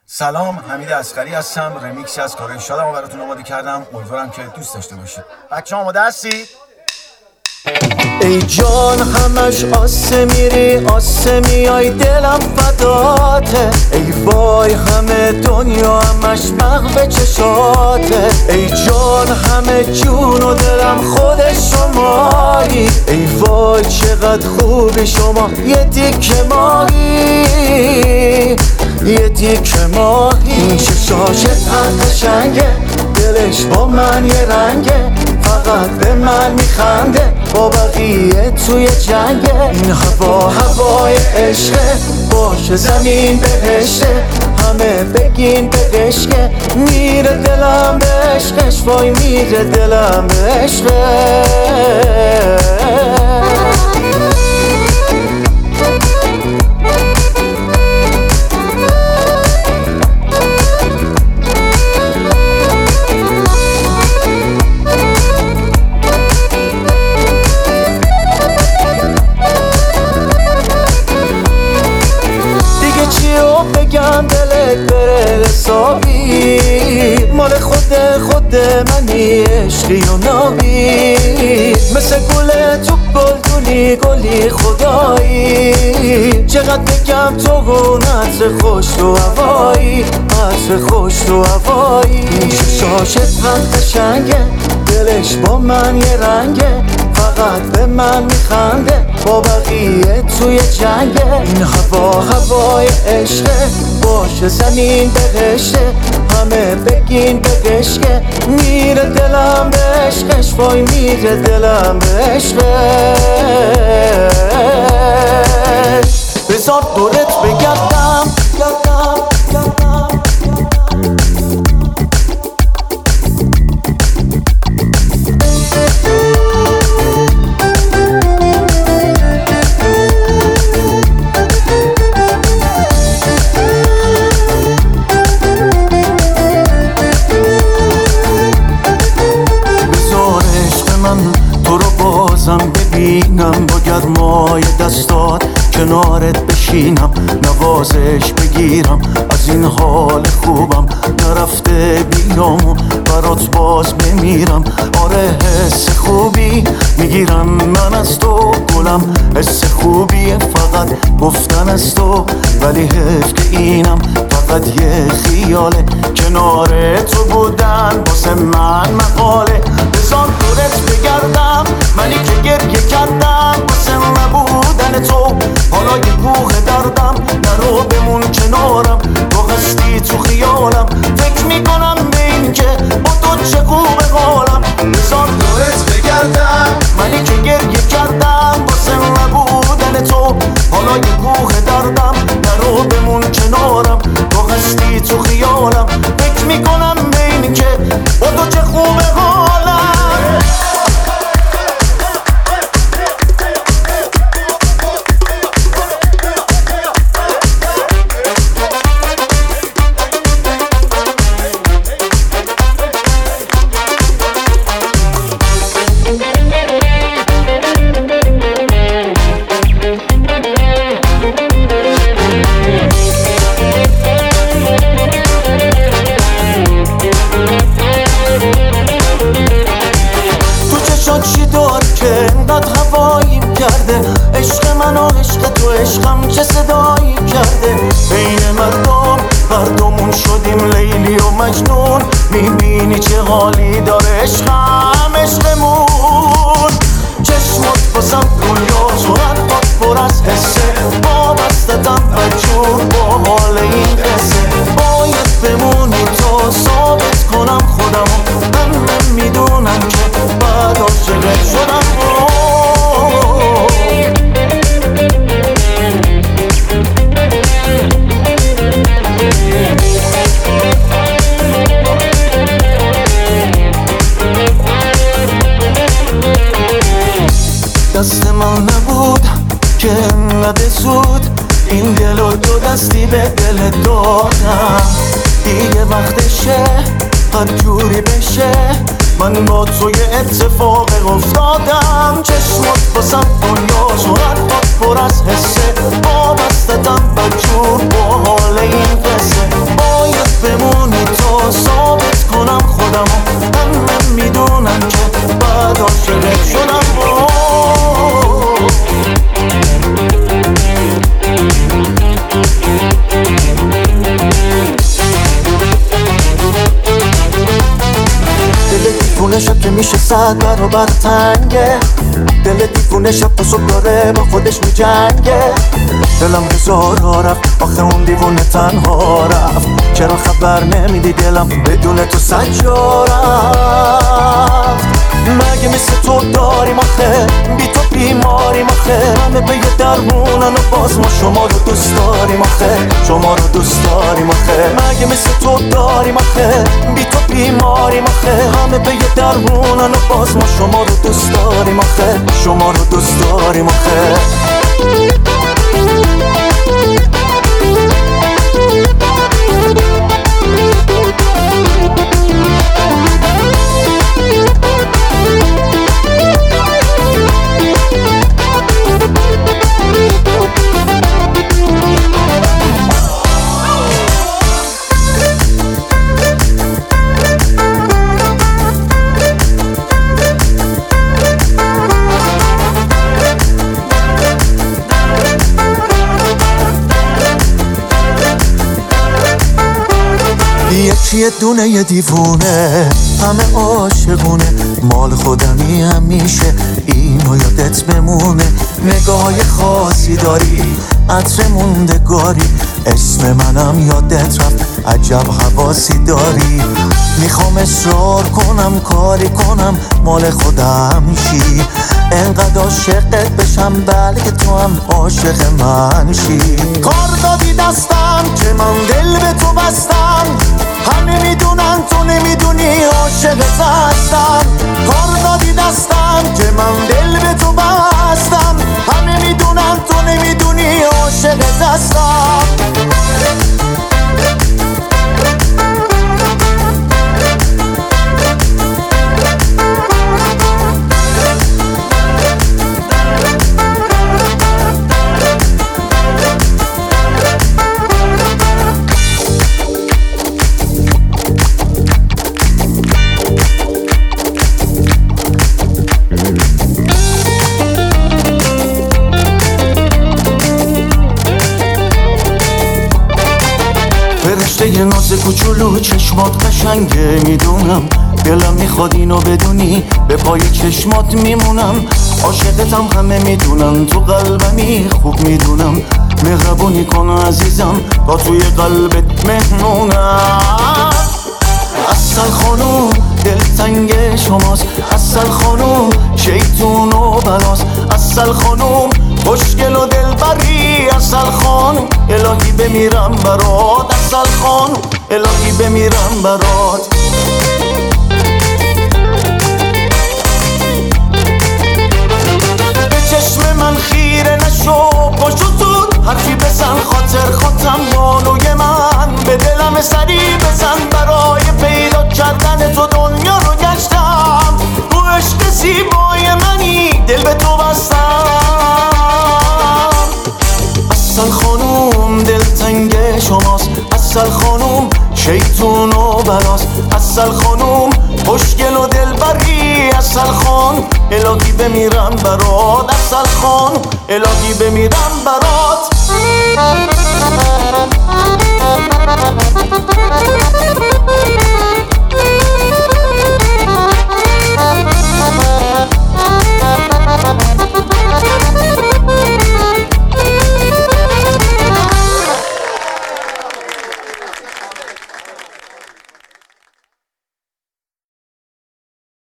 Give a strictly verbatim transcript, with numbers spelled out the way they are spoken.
سلام، حمید اصغری هستم. رمیکسی از کارهای شادم براتون آماده کردم. امیدوارم که دوست داشته باشید. بچه‌ها آماده هستید؟ ای جان همش آسه میری آسه میای دلم فداته، ای وای همه دنیا همش مغب چشاته، ای جان همه جون و دلم خود شمایی، ای وای چقدر خوبی شما یه دیگه ماهی یه دیگه ماهی. این چشاشت قشنگه، دلش با من یه رنگه، فقط به من میخنده، با بقیه توی جنگه. این هوا هوای عشقه، باشه زمین بهشته، همه بگین به عشقه، میره دلم به عشقش، وای میره دلم به عشقه. بگم دلت بره حسابی، مال خود خود منی عشقی و نابی، مثل گل تو گلدونی گلی خدایی، چقدر بگم تو گون عطر خوش تو هوایی، عطر خوش تو هوایی. این شاشت هم قشنگه، دلش با من یه رنگه، فقط به من میخنده، با بقیه توی جنگه. این هوا هوای عشقه، باشه زمین بهشته، همه بگین به عشقه، میره دلم به عشقش، وای میره دلم به عشقش. بذار دورت بگردم گردم گردم ببینم، با گرمای دستات کنارت بشینم، نوازش بگیرم از این حال خوبم، نرفته بیامو برات باز بمیرم. آره حس خوبی میگیرم من از تو گلم، حس خوبیه فقط گفتن از تو، ولی حیف که اینم فقط یه خیاله، کنار تو بودن واسه من مقاله. بذار دورت بگردم، منی که گریه کردم واسه نبودن تو، حالا یه کوه دردم، نرو بمون کنارم، تو هستی تو خیالم، فکر میکنم به این که با تو چه خوبه حالم. بذار دورت بگردم، منی که گریه کردم واسه نبودن تو، حالا یه کوه دردم، نرو بمون کنارم، تو هستی تو خیالم، فکر میکنم به این که با تو چه خوبه حالم. عشق من و عشق تو عشقم چه صدایی کرده، بین مردم هردومون شدیم لیلی و مجنون، میبینی چه حالی داره عشقم عشقمون. چشمات بازم دنیا صورتات پر از حسه، وابستتم بدجور با حال این قصه، باید بمونی تا ثابت کنم خودمو، من میدونم که بعد عاشقت شدم. دست من نبود که انقدر زود این دل و دو دستی به دل دادم، دیگه وقتشه هر جوری بشه، من با توی اتفاق افتادم. چشمات بازم دنیا صورتات پر از حسه، وابستتم بدجور با حال این قصه. همیشه صد برابر تنگه، دل دیوونه شب تا صبح داره با خودش میجنگه. دلم هزارا رفت آخه اون دیوونه تنها رفت، چرا خبر نمیدی دلم بدون تو سجا رفت. مگه مثل تو داریم آخه بی تو بیماریم آخه، همه به یه درمونن و باز ما شما رو دوست داریم آخه، شما رو دوست داریم آخه. مگه مثل تو داریم آخه بی تو بیماریم آخه، همه به یه درمونن و باز ما شما رو دوست داریم آخه، شما رو دوست داریم آخه. یکی یه دونه یه دیوونه همه عاشقونه، مال خودمی همیشه اینو یادت بمونه. نگاهی خاصی داری عطر موندگاری، اسم منم یادت رفت عجب حواسی داری. میخوام اصرار کنم کاری کنم مال خودم شی، انقدر عاشقت بشم بلکه تو هم عاشق من شی. کار دادی دستم که من دل به تو بستم، همه میدونن تو نمیدونی عاشقت هستم. کار دادی دستم که من دل به تو بستم، همه میدونن تو نمیدونی عاشقت هستم. فرشته یه ناز کوچولو چشمات قشنگه میدونم، دلم میخواد اینو بدونی به پای چشمات میمونم. عاشقتم همه میدونن تو قلبمی خوب میدونم، مهربونی کن عزیزم تا توی قلبت مهمونم. اصل خانوم دلتنگ شماست، اصل خانوم شیطون و بلاست، اصل خانوم خوشگل و دلبری، اصل خانوم الهی بمیرم برات، اصل خانوم الهی بمیرم برات. به چشم من خیره نشو پاشو زود حرفی بزن، خاطر خاطم بانوی من به دلم سری بزن. برای پیدا کردن تو دنیا رو گشتم، تو عشق زیبای منی دل به تو بستم. اصل خانوم دلتنگ شماست، اصل خانوم شیطون و بلاست، اصل خانوم خوشگل و دلبری، اصل خانوم الهی بمیرم برات، اصل خانوم الهی بمیرم برات.